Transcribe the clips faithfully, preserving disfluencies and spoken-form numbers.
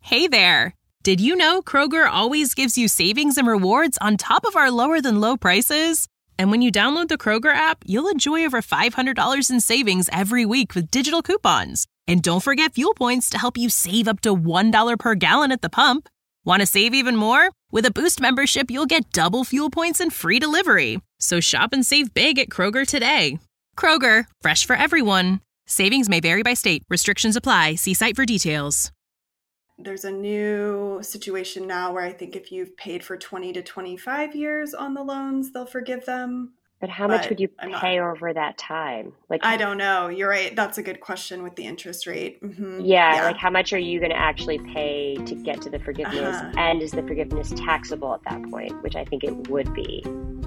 Hey there! Did you know Kroger always gives you savings and rewards on top of our lower than low prices? And when you download the Kroger app, you'll enjoy over five hundred dollars in savings every week with digital coupons. And don't forget fuel points to help you save up to one dollar per gallon at the pump. Want to save even more? With a Boost membership, you'll get double fuel points and free delivery. So shop and save big at Kroger today. Kroger, fresh for everyone. Savings may vary by state. Restrictions apply. See site for details. There's a new situation now where I think if you've paid for twenty to twenty-five years on the loans, they'll forgive them. But how much would you pay over that time? Like, I don't know. You're right. That's a good question with the interest rate. Mm-hmm. Yeah, yeah. Like how much are you going to actually pay to get to the forgiveness? Uh-huh. And is the forgiveness taxable at that point? Which I think it would be.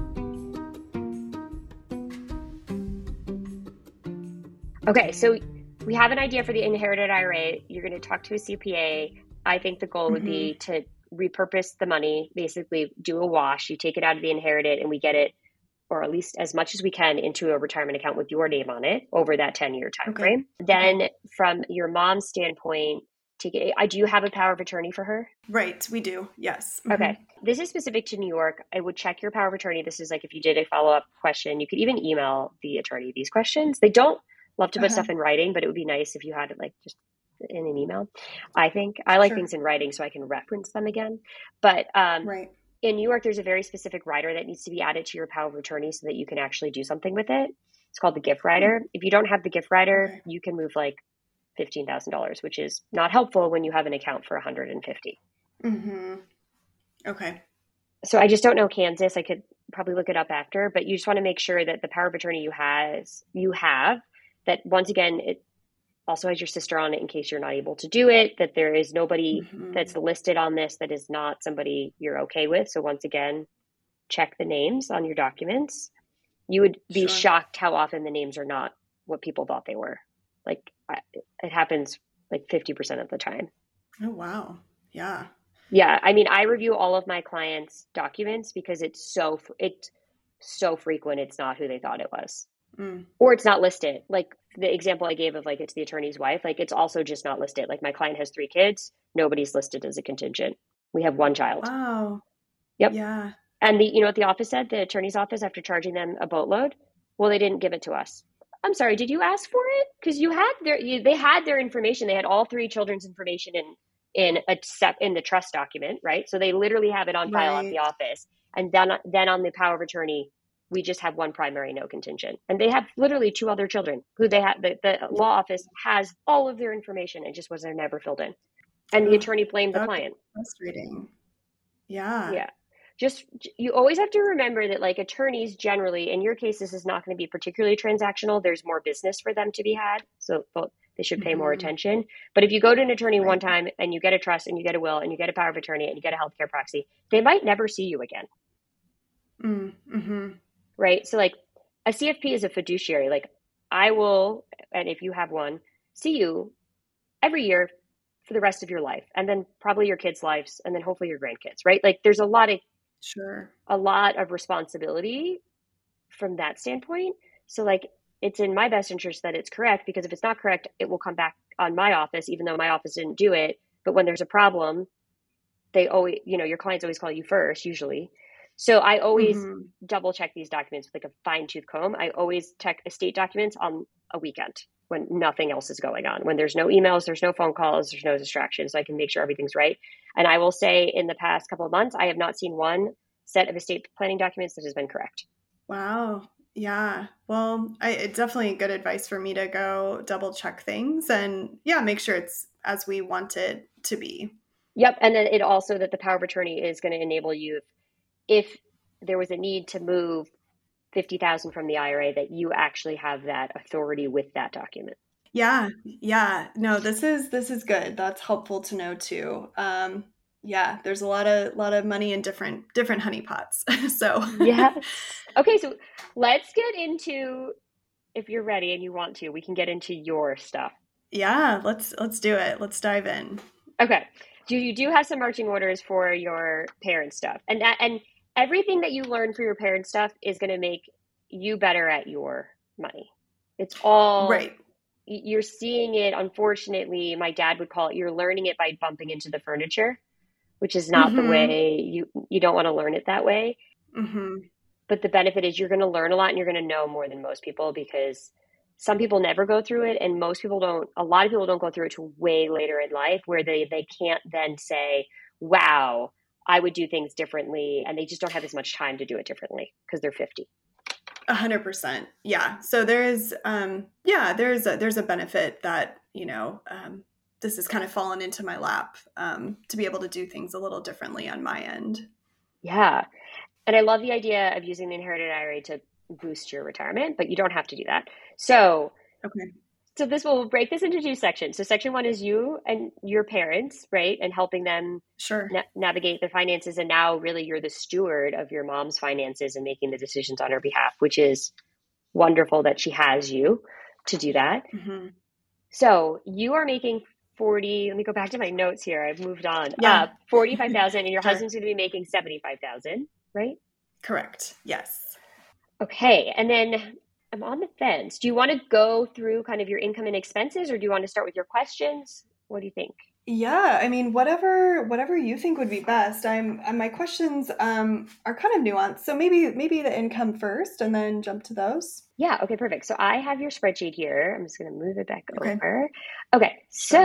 Okay, so we have an idea for the inherited I R A. You're going to talk to a C P A. I think the goal would be to repurpose the money, basically do a wash. You take it out of the inherited and we get it, or at least as much as we can, into a retirement account with your name on it over that ten-year time Okay. frame. Then from your mom's standpoint, take it, I do you have a power of attorney for her? Right, we do. Yes. Mm-hmm. Okay. This is specific to New York. I would check your power of attorney. This is like if you did a follow-up question, you could even email the attorney these questions. They don't love to put Uh-huh. stuff in writing, but it would be nice if you had it like just in an email. I think I like Sure. things in writing so I can reference them again. But um, Right. in New York, there's a very specific rider that needs to be added to your power of attorney so that you can actually do something with it. It's called the gift rider. If you don't have the gift rider, Okay. you can move like fifteen thousand dollars, which is not helpful when you have an account for one hundred fifty. Mm-hmm. Okay. So I just don't know Kansas. I could probably look it up after, but you just want to make sure that the power of attorney you has you have, that once again, it also has your sister on it in case you're not able to do it, that there is nobody Mm-hmm. that's listed on this that is not somebody you're okay with. So once again, check the names on your documents. You would be Sure. shocked how often the names are not what people thought they were. Like I- it happens like fifty percent of the time. Oh, wow. Yeah. Yeah. I mean, I review all of my clients' documents because it's so, it's so frequent. It's not who they thought it was. Mm. Or it's not listed. Like the example I gave of like, it's the attorney's wife. Like it's also just not listed. Like my client has three kids. Nobody's listed as a contingent. We have one child. Wow. Yep. Yeah. And the, you know what the office said, the attorney's office, after charging them a boatload? Well, they didn't give it to us. I'm sorry. Did you ask for it? Because you had their, you, they had their information. They had all three children's information in, in a step in the trust document, right? So they literally have it on file at Right. the office. And then, then on the power of attorney, we just have one primary, no contingent. And they have literally two other children who they have, the, the law office has all of their information. It just was never filled in. And the Oh, attorney blamed the that's client. frustrating. Yeah. Yeah. Just, you always have to remember that like attorneys generally, in your case, this is not going to be particularly transactional. There's more business for them to be had. So well, they should pay more Mhm. attention. But if you go to an attorney Right. one time and you get a trust and you get a will and you get a power of attorney and you get a healthcare proxy, they might never see you again. Mm. Mm-hmm. Right. So like a C F P is a fiduciary. Like I will, and if you have one, see you every year for the rest of your life, and then probably your kids' lives, and then hopefully your grandkids, right? Like there's a lot of, Sure. a lot of responsibility from that standpoint. So like it's in my best interest that it's correct, because if it's not correct, it will come back on my office, even though my office didn't do it. But when there's a problem, they always, you know, your clients always call you first, usually. So I always Mhm. double check these documents with like a fine tooth comb. I always check estate documents on a weekend when nothing else is going on, when there's no emails, there's no phone calls, there's no distractions. So I can make sure everything's right. And I will say in the past couple of months, I have not seen one set of estate planning documents that has been correct. Wow. Yeah. Well, I, it's definitely good advice for me to go double check things and yeah, make sure it's as we want it to be. Yep. And then it also that the power of attorney is going to enable you, if, if there was a need to move fifty thousand from the I R A, that you actually have that authority with that document. Yeah. Yeah. No, this is, this is good. That's helpful to know too. Um, yeah, there's a lot of, lot of money in different, different honeypots. So Yes. Okay. So let's get into, if you're ready and you want to, we can get into your stuff. Yeah, let's, let's do it. Let's dive in. Okay. Do you do have some marching orders for your parent stuff? And that, and everything that you learn for your parent stuff is going to make you better at your money. It's all Right. you're seeing it, unfortunately, my dad would call it, you're learning it by bumping into the furniture, which is not the Mm-hmm. way you, you don't want to learn it that way. Mm-hmm. But the benefit is you're going to learn a lot and you're going to know more than most people, because some people never go through it. And most people don't, a lot of people don't go through it till way later in life, where they, they can't then say, wow, I would do things differently. And they just don't have as much time to do it differently because they're fifty. A hundred percent. Yeah. So there is, um, yeah, there's a, there's a benefit that, you know, um, this has kind of fallen into my lap, um, to be able to do things a little differently on my end. Yeah. And I love the idea of using the inherited I R A to boost your retirement, but you don't have to do that. So, Okay. so this will break this into two sections. So section one is you and your parents, right? And helping them Sure. na- navigate their finances. And now really you're the steward of your mom's finances and making the decisions on her behalf, which is wonderful that she has you to do that. Mm-hmm. So you are making forty, let me go back to my notes here. I've moved on. Yeah. Uh, forty-five thousand and your Sure. husband's going to be making seventy-five thousand, right? Correct. Yes. Okay. And then I'm on the fence. Do you want to go through kind of your income and expenses, or do you want to start with your questions? What do you think? Yeah, I mean, whatever whatever you think would be best. I'm uh, my questions um are kind of nuanced. So maybe maybe the income first and then jump to those. Yeah. Okay, perfect. So I have your spreadsheet here. I'm just going to move it back Okay. over. Okay.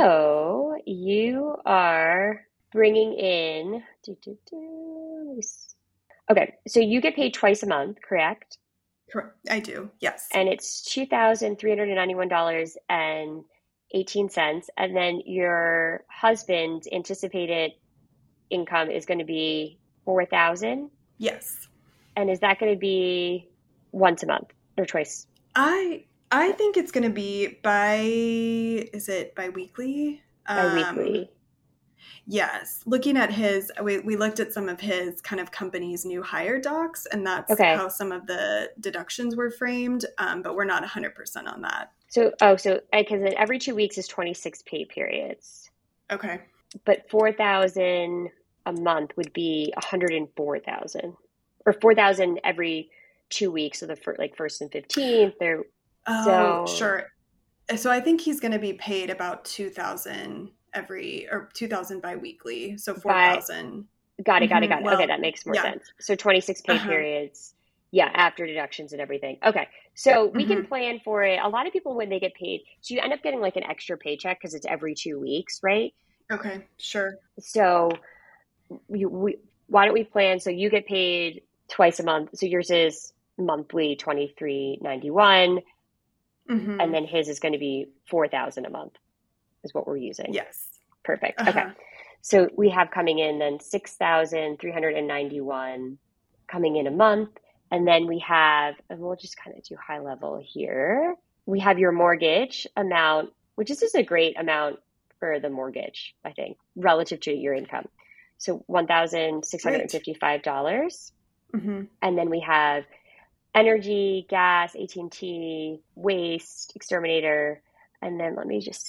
So you are bringing in, do, do, do, okay. So you get paid twice a month, correct? Correct. I do. Yes. And it's two thousand three hundred ninety-one dollars and eighteen cents. And then your husband's anticipated income is going to be four thousand dollars. Yes. And is that going to be once a month or twice? I I think it's going to be by, is it bi-weekly? Bi-weekly. Um, yes. Looking at his, we, we looked at some of his kind of company's new hire docs, and that's Okay. how some of the deductions were framed, um, but we're not one hundred percent on that. So, oh, so because every two weeks is twenty-six pay periods, Okay. but four thousand a month would be one hundred four thousand, or four thousand every two weeks. So the fir- like first and fifteenth, they're Oh, so sure. So I think he's going to be paid about two thousand every, or two thousand bi-weekly. So four thousand. got it, got it, Mhm. got it. Well, Okay, that makes more yeah. sense. So twenty-six pay Uh-huh. periods, yeah, after deductions and everything. Okay, so we can Mhm. plan for it. A lot of people, when they get paid, so you end up getting like an extra paycheck because it's every two weeks, right? Okay, sure. So you, we, why don't we plan so you get paid twice a month? So yours is monthly twenty-three ninety-one, Mhm. and then his is going to be four thousand a month is what we're using. Yes. Perfect. Uh-huh. Okay. So we have coming in then six thousand three hundred ninety-one coming in a month. And then we have, and we'll just kind of do high level here. We have your mortgage amount, which is just a great amount for the mortgage, I think, relative to your income. So one thousand six hundred fifty-five dollars. Mm-hmm. And then we have energy, gas, A T and T, waste, exterminator. And then let me just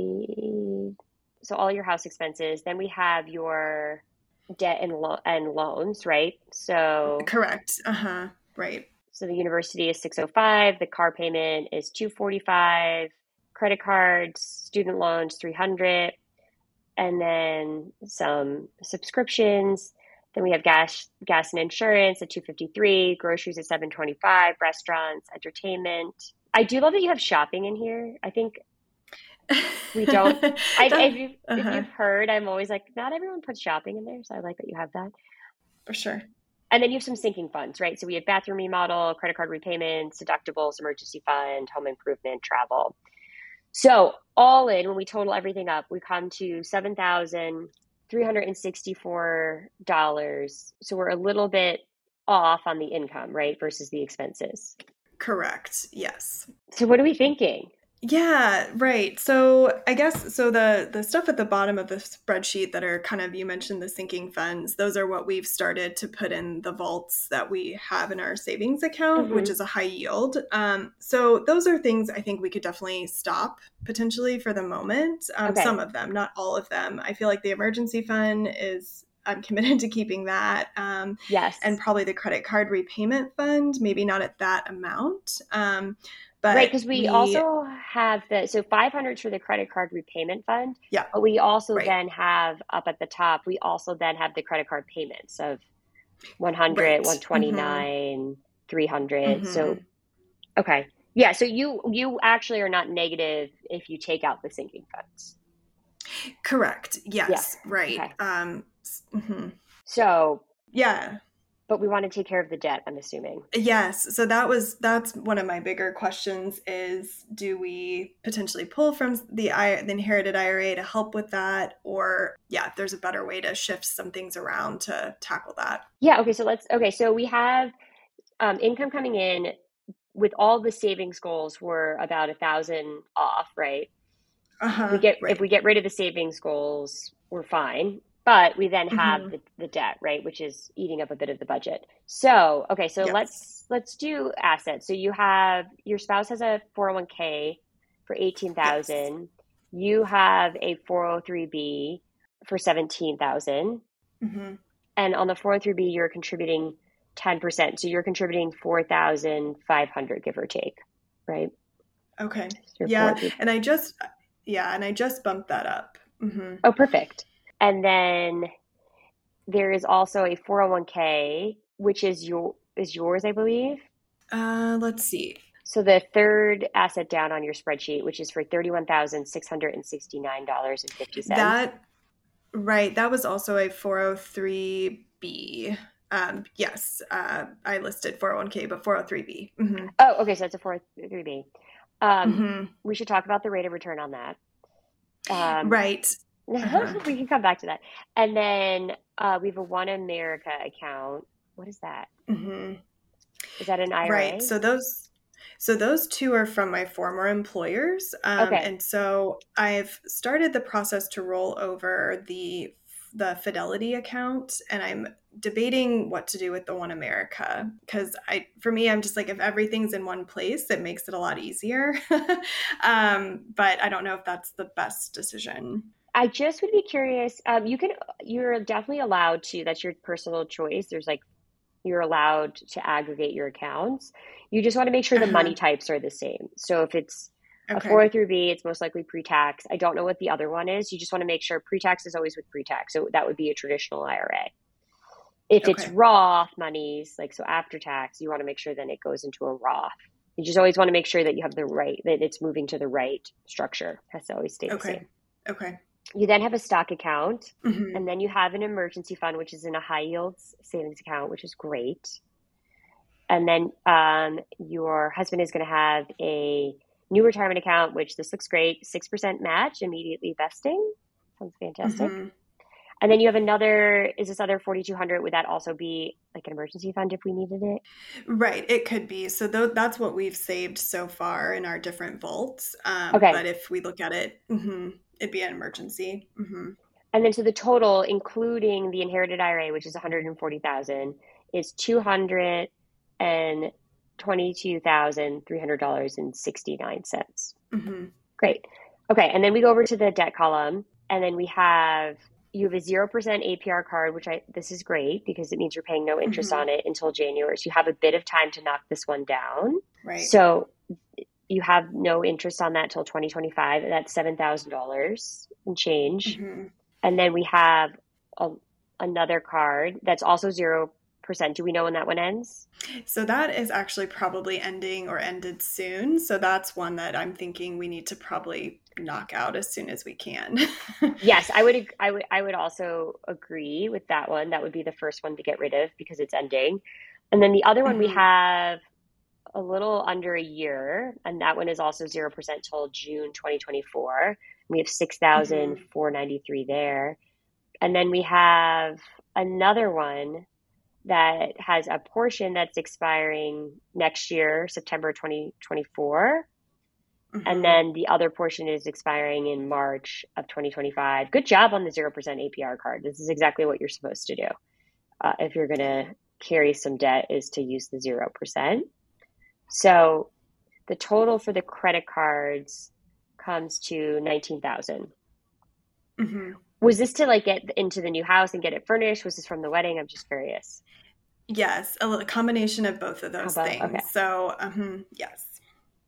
see. So all your house expenses. Then we have your debt and, lo- and loans, right? So Correct. Uh-huh. Right. So the university is six oh five. The car payment is two forty-five. Credit cards, student loans, three hundred. And then some subscriptions. Then we have gas, gas and insurance at two fifty-three. Groceries at seven twenty-five. Restaurants, entertainment. I do love that you have shopping in here. I think we don't. I, if, you, uh-huh. if you've heard, I'm always like, not everyone puts shopping in there. So I like that you have that. For sure. And then you have some sinking funds, right? So we have bathroom remodel, credit card repayments, deductibles, emergency fund, home improvement, travel. So all in, when we total everything up, we come to seven thousand three hundred sixty-four dollars. So we're a little bit off on the income, right, versus the expenses. Correct. Yes. So what are we thinking? Yeah, right. So I guess, so the, the stuff at the bottom of the spreadsheet that are kind of, you mentioned the sinking funds, those are what we've started to put in the vaults that we have in our savings account, Mm-hmm. which is a high yield. Um, so those are things I think we could definitely stop potentially for the moment. Um, Okay. Some of them, not all of them. I feel like the emergency fund is, I'm committed to keeping that. Um, Yes. and probably the credit card repayment fund, maybe not at that amount. Um, But right, because we, we, also have the, so five hundred for the credit card repayment fund, yeah, but we also right, then have up at the top, we also then have the credit card payments of one hundred, right. Mm-hmm. one twenty-nine, three hundred. Mm-hmm. So, okay. Yeah, so you you actually are not negative if you take out the sinking funds. Correct. Yes. Yeah. Right. Okay. Um, mm-hmm. So, yeah. but we want to take care of the debt, I'm assuming. Yes. So that was, that's one of my bigger questions is, do we potentially pull from the, I, the inherited I R A to help with that? Or yeah, if there's a better way to shift some things around to tackle that. Yeah. Okay. So let's, okay. So we have um, income coming in with all the savings goals were about a thousand off, right? Uh-huh. We get, right. if we get rid of the savings goals, we're fine. But we then have mm-hmm. the, the debt, right, which is eating up a bit of the budget. So, okay, so yes. let's let's do assets. So you have, your spouse has a four oh one k for eighteen thousand. Yes. You have a four oh three b for seventeen thousand. Mm-hmm. And on the four oh three b, you're contributing ten percent. So you're contributing four thousand five hundred, give or take, right? Okay. Yeah, and I just yeah, and I just bumped that up. Mm-hmm. Oh, perfect. And then there is also a four oh one k, which is your is yours, I believe. Uh, let's see. So the third asset down on your spreadsheet, which is for thirty-one thousand six hundred sixty-nine dollars and fifty cents. That, right. That was also a four oh three b. Um, yes, uh, I listed four oh one k, but four oh three b. Mm-hmm. Oh, okay. So it's a four oh three b. Um, mm-hmm. We should talk about the rate of return on that. Um, right. Uh-huh. We can come back to that. And then uh, we have a One America account. What is that? Mm-hmm. Is that an I R A? Right. So those, so those two are from my former employers. Um, okay. And so I've started the process to roll over the the Fidelity account, and I'm debating what to do with the One America, because I, for me, I'm just like, if everything's in one place, it makes it a lot easier. um, but I don't know if that's the best decision. I just would be curious. Um, you can, you're definitely allowed to, that's your personal choice. There's like, you're allowed to aggregate your accounts. You just want to make sure the uh-huh. money types are the same. So if it's okay. a four oh three b, it's most likely pre-tax. I don't know what the other one is. You just want to make sure pre-tax is always with pre-tax. So that would be a traditional I R A. If okay. it's Roth monies, like so after tax, you want to make sure then it goes into a Roth. You just always want to make sure that you have the right, that it's moving to the right structure. It has to always stay the okay. same. Okay. You then have a stock account, mm-hmm. and then you have an emergency fund, which is in a high yield savings account, which is great. And then um, your husband is going to have a new retirement account, which this looks great, six percent match, immediately vesting. Sounds fantastic. Mm-hmm. And then you have another, is this other forty-two hundred, would that also be like an emergency fund if we needed it? Right, it could be. So th- that's what we've saved so far in our different vaults. Um, okay. But if we look at it, mm-hmm, it'd be an emergency. Mm-hmm. And then so the total, including the inherited I R A, which is one hundred forty thousand, is two hundred twenty-two thousand three hundred dollars and sixty-nine cents. Mm-hmm. Great. Okay. And then we go over to the debt column, and then we have, you have a zero percent A P R card, which I, this is great because it means you're paying no interest mm-hmm. on it until January. So you have a bit of time to knock this one down. Right. So you have no interest on that till twenty twenty-five. That's seven thousand dollars and change. Mm-hmm. And then we have a, another card that's also zero percent. Do we know when that one ends? So that is actually probably ending or ended soon. So that's one that I'm thinking we need to probably knock out as soon as we can. Yes, I would, I would, I would also agree with that one. That would be the first one to get rid of because it's ending. And then the other one, mm-hmm. we have a little under a year, and that one is also zero percent till June twenty twenty-four. We have six thousand four hundred ninety-three mm-hmm. there. And then we have another one that has a portion that's expiring next year, September twenty twenty-four. Mm-hmm. And then the other portion is expiring in March of twenty twenty-five. Good job on the zero percent A P R card. This is exactly what you're supposed to do. Uh, if you're going to carry some debt, is to use the zero percent. So the total for the credit cards comes to nineteen thousand. Mm-hmm. Was this to like get into the new house and get it furnished? Was this from the wedding? I'm just curious. Yes, a little combination of both of those About, things. okay. So, um, yes.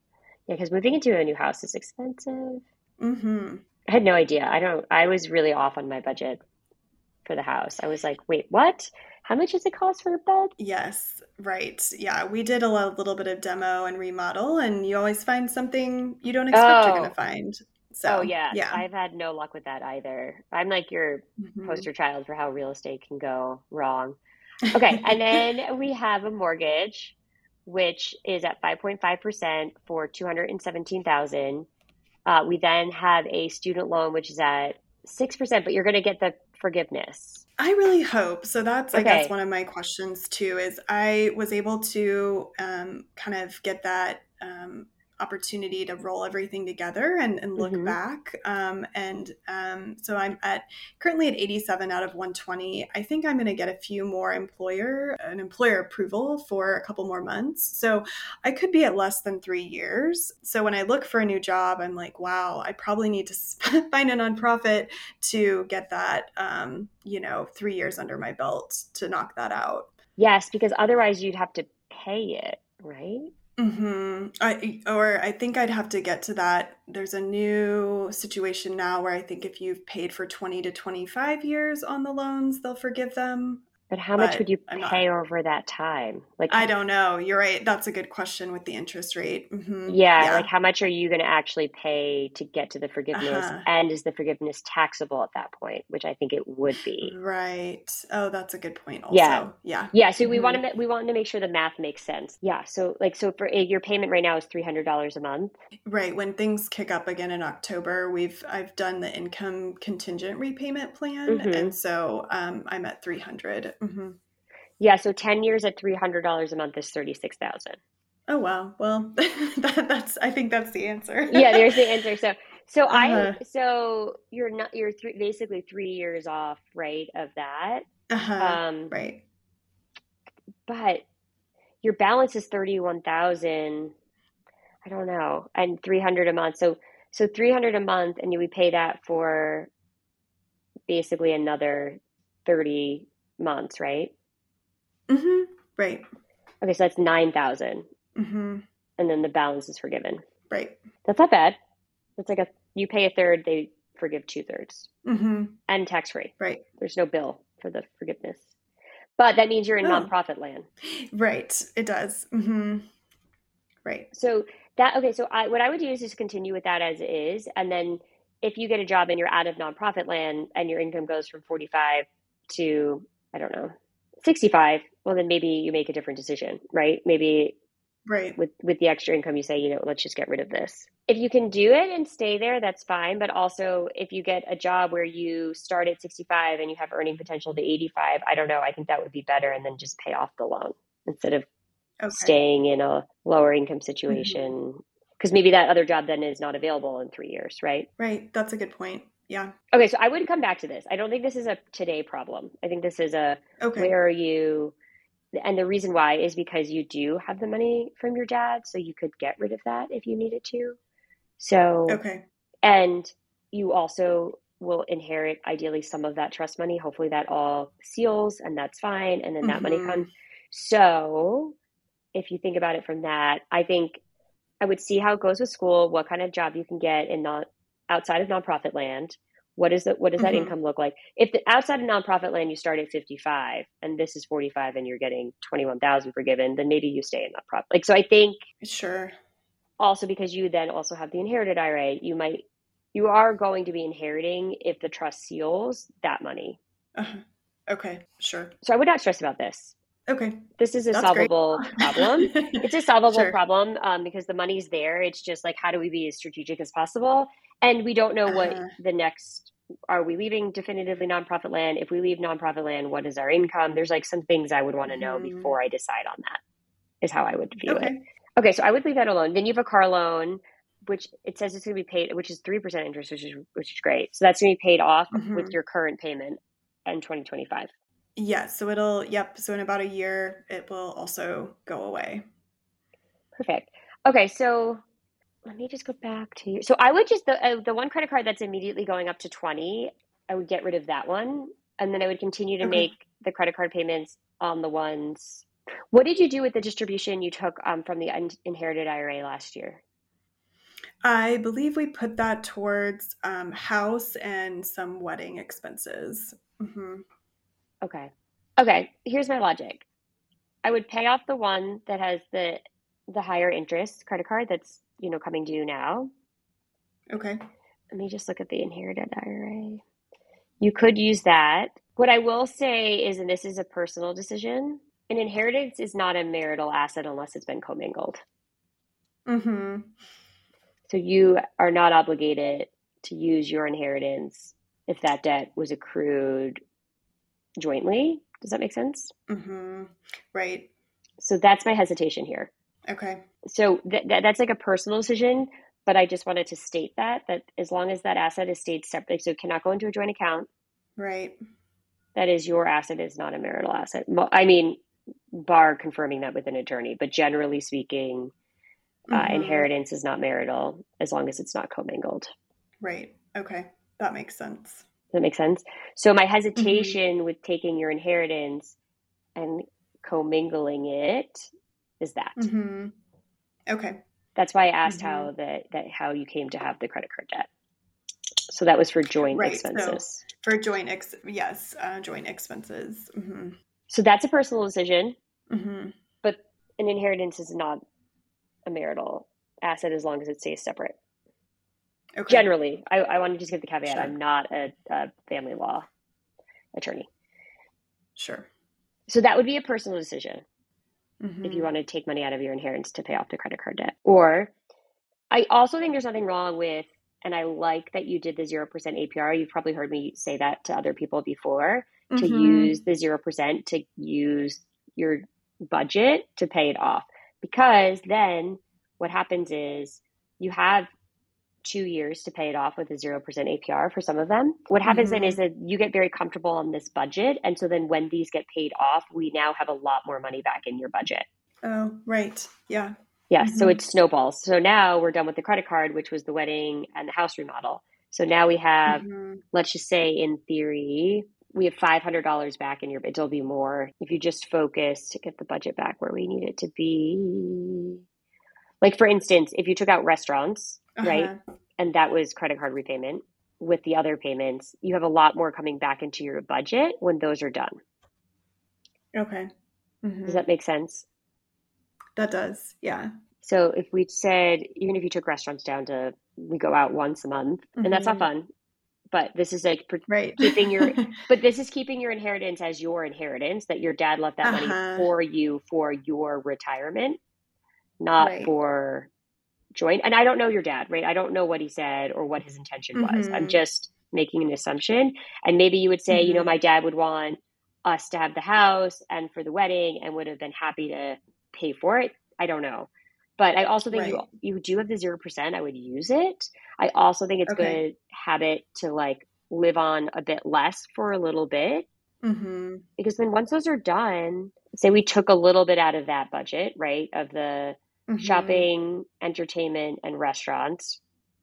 Yeah, because moving into a new house is expensive. Mm-hmm. I had no idea. I don't, I was really off on my budget for the house. I was like, wait, what? How much does it cost for a bed? Yes, right. Yeah, we did a lo- little bit of demo and remodel, and you always find something you don't expect you're going to Oh, find. oh So, yeah. yeah. I've had no luck with that either. I'm like your Hmm. poster child for how real estate can go wrong. Okay, and then we have a mortgage, which is at five point five percent for two hundred seventeen thousand. Uh, we then have a student loan, which is at six percent, but you're going to get the forgiveness. I really hope. So that's, I guess, Okay. one of my questions too, is I was able to um, kind of get that um, opportunity to roll everything together and, and look Hmm. back. Um, and um, so I'm at currently at eighty-seven out of one twenty. I think I'm going to get a few more employer, an employer approval for a couple more months. So I could be at less than three years. So when I look for a new job, I'm like, wow, I probably need to find a nonprofit to get that, um, you know, three years under my belt to knock that out. Yes, because otherwise you'd have to pay it, right? Hmm. I, or I think I'd have to get to that. There's a new situation now where I think if you've paid for twenty to twenty-five years on the loans, they'll forgive them. But how much would But you I'm not, pay over that time? Like, I don't know. You're right. That's a good question with the interest rate. Hmm. yeah, like Yeah. how much are you going to actually pay to get to the forgiveness? Uh-huh. And is the forgiveness taxable at that point, which I think it would be. Right. Oh, that's a good point Yeah. also. Yeah. Yeah, so we Hmm. want to we want to make sure the math makes sense. Yeah, so like so for your payment right now is three hundred dollars a month. Right. When things kick up again in October, we've I've done the income contingent repayment plan, Mm-hmm. and so um, I'm at three hundred. Hmm. Yeah, so ten years at three hundred dollars a month is thirty-six thousand. Oh wow. Well, that, that's I think that's the answer. Yeah, there's the answer. So so I Uh-huh. so you're not you're three, basically three years off, right, of that. Uh-huh. Um, Right. but your balance is thirty-one thousand. I don't know, and three hundred a month. So so three hundred a month, and you would pay that for basically another thirty months, right? Hmm. Right. Okay, so that's nine thousand, Hmm. and then the balance is forgiven. Right. That's not bad. That's like a you pay a third, they forgive two thirds, Hmm. and tax free. Right. There's no bill for the forgiveness, but that means you're in Oh, nonprofit land. right. It does. Hmm. Right. So that okay. So I what I would do is just continue with that as is, and then if you get a job and you're out of nonprofit land and your income goes from forty-five to I don't know sixty-five, well then maybe you make a different decision, right? Maybe Right. with with the extra income you say, you know, let's just get rid of this. If you can do it and stay there, that's fine. But also if you get a job where you start at sixty-five and you have earning potential to eighty-five, I don't know, I think that would be better, and then just pay off the loan instead of Okay. staying in a lower income Hmm. situation, because maybe that other job then is not available in three years, right? Right. That's a good point. Yeah. Okay, so I would come back to this. I don't think this is a today problem. I think this is a Okay. where are you? And the reason why is because you do have the money from your dad, so you could get rid of that if you needed to. So, Okay. and you also will inherit ideally some of that trust money. Hopefully that all seals and that's fine. And then that money Hmm. comes. So if you think about it from that, I think I would see how it goes with school, what kind of job you can get in not outside of nonprofit land. What is the, what does that Hmm. income look like? If the outside of nonprofit land you start at fifty-five and this is forty-five and you're getting twenty-one thousand forgiven, then maybe you stay in nonprofit. Like, so I think Sure. also because you then also have the inherited I R A, you might, you are going to be inheriting if the trust seals that money. Uh-huh. Okay. Sure. So I would not stress about this. Okay. This is a That's great. solvable problem. It's a solvable Sure. problem um, because the money's there. It's just like, how do we be as strategic as possible? And we don't know what Uh-huh. the next, are we leaving definitively nonprofit land? If we leave nonprofit land, what is our income? There's like some things I would want to know Mhm. before I decide on that, is how I would view it. Okay. Okay, so I would leave that alone. Then you have a car loan, which it says it's going to be paid, which is three percent interest, which is which is great. So that's going to be paid off Mhm. with your current payment in twenty twenty-five. Yeah. So it'll, yep. So in about a year, it will also go away. Perfect. Okay, so let me just go back to you. So I would just, the, uh, the one credit card that's immediately going up to twenty, I would get rid of that one. And then I would continue to Okay. make the credit card payments on the ones. What did you do with the distribution you took um, from the un- inherited I R A last year? I believe we put that towards um, house and some wedding expenses. Mm-hmm. Okay. Okay. Here's my logic. I would pay off the one that has the the higher interest credit card that's, you know, coming due now. Okay. Let me just look at the inherited I R A. You could use that. What I will say is, and this is a personal decision, an inheritance is not a marital asset unless it's been commingled. Mm-hmm. So you are not obligated to use your inheritance if that debt was accrued jointly. Does that make sense? Mm-hmm. Right. So that's my hesitation here. Okay. So th- th- that's like a personal decision, but I just wanted to state that, that as long as that asset is stayed separate, so it cannot go into a joint account. Right. That is your asset, is not a marital asset. I mean, bar confirming that with an attorney, but generally speaking, uh, Mm-hmm. inheritance is not marital as long as it's not commingled. Right. Okay. That makes sense. Does that make sense? So my hesitation mm-hmm. with taking your inheritance and commingling it is that. Mm-hmm. Okay. That's why I asked mm-hmm. how that, that how you came to have the credit card debt. So that was for joint right. expenses. So for joint, ex- yes, uh, joint expenses. Mm-hmm. So that's a personal decision, mm-hmm. but an inheritance is not a marital asset as long as it stays separate. Okay. Generally, I, I want to just give the caveat, sure. I'm not a, a family law attorney. Sure. So that would be a personal decision mm-hmm. if you want to take money out of your inheritance to pay off the credit card debt. Or I also think there's nothing wrong with, and I like that you did the zero percent A P R. You've probably heard me say that to other people before, mm-hmm. to use the zero percent to use your budget to pay it off. Because then what happens is you have two years to pay it off with a zero percent A P R for some of them. What happens mm-hmm. then is that you get very comfortable on this budget. And so then when these get paid off, we now have a lot more money back in your budget. Oh, right. Yeah. Yeah. Mm-hmm. So it snowballs. So now we're done with the credit card, which was the wedding and the house remodel. So now we have, mm-hmm. let's just say in theory, we have five hundred dollars back in your, it'll be more if you just focus to get the budget back where we need it to be. Like for instance, if you took out restaurants, uh-huh. right? And that was credit card repayment with the other payments, you have a lot more coming back into your budget when those are done. Okay. Mm-hmm. Does that make sense? That does. Yeah. So if we said, even if you took restaurants down to, we go out once a month mm-hmm. and that's not fun, but this is like right. keeping your, but this is keeping your inheritance as your inheritance, that your dad left that uh-huh. money for you for your retirement, not right. for joint. And I don't know your dad, right? I don't know what he said or what his intention mm-hmm. was. I'm just making an assumption. And maybe you would say, mm-hmm. you know, my dad would want us to have the house and for the wedding and would have been happy to pay for it. I don't know. But I also think right. you you do have the zero percent. I would use it. I also think it's okay. good habit to like live on a bit less for a little bit. Mm-hmm. Because then once those are done, say we took a little bit out of that budget, right? Of the mm-hmm. shopping, entertainment, and restaurants,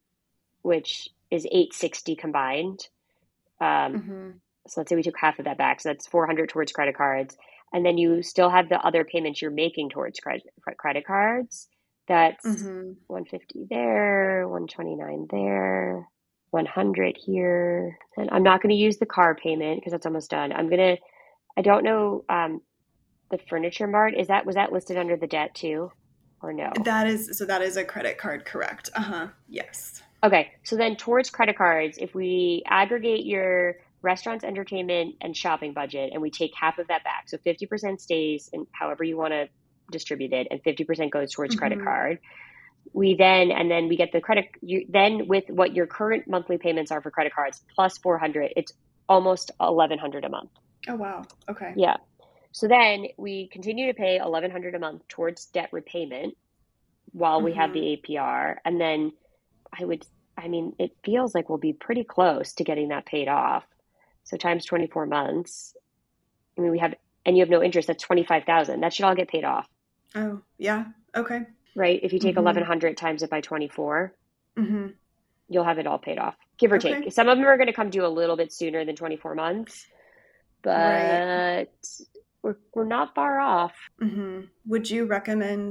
which is eight hundred sixty combined. Um, mm-hmm. So let's say we took half of that back. So that's four hundred towards credit cards. And then you still have the other payments you're making towards credit credit cards. That's mm-hmm. one hundred fifty there, one hundred twenty-nine there, one hundred here. And I'm not going to use the car payment because that's almost done. I'm going to, I don't know, um, the furniture mart, is that, was that listed under the debt too or no? That is, so that is a credit card, correct? Uh-huh. Yes. Okay. So then towards credit cards, if we aggregate your restaurants, entertainment, and shopping budget, and we take half of that back. So fifty percent stays in however you want to distribute it, and fifty percent goes towards mm-hmm. credit card. We then, and then we get the credit, you then with what your current monthly payments are for credit cards, plus four hundred, it's almost eleven hundred a month. Oh, wow. Okay. Yeah. So then we continue to pay eleven hundred a month towards debt repayment while mm-hmm. we have the A P R. And then I would, I mean, it feels like we'll be pretty close to getting that paid off. So times twenty-four months, I mean, we have, and you have no interest, that's twenty-five thousand. That should all get paid off. Oh, yeah. Okay. Right? If you take mm-hmm. eleven hundred times it by twenty-four, mm-hmm. you'll have it all paid off, give or okay. take. Some of them are going to come due a little bit sooner than twenty-four months, but right. we're, we're not far off. Mm-hmm. Would you recommend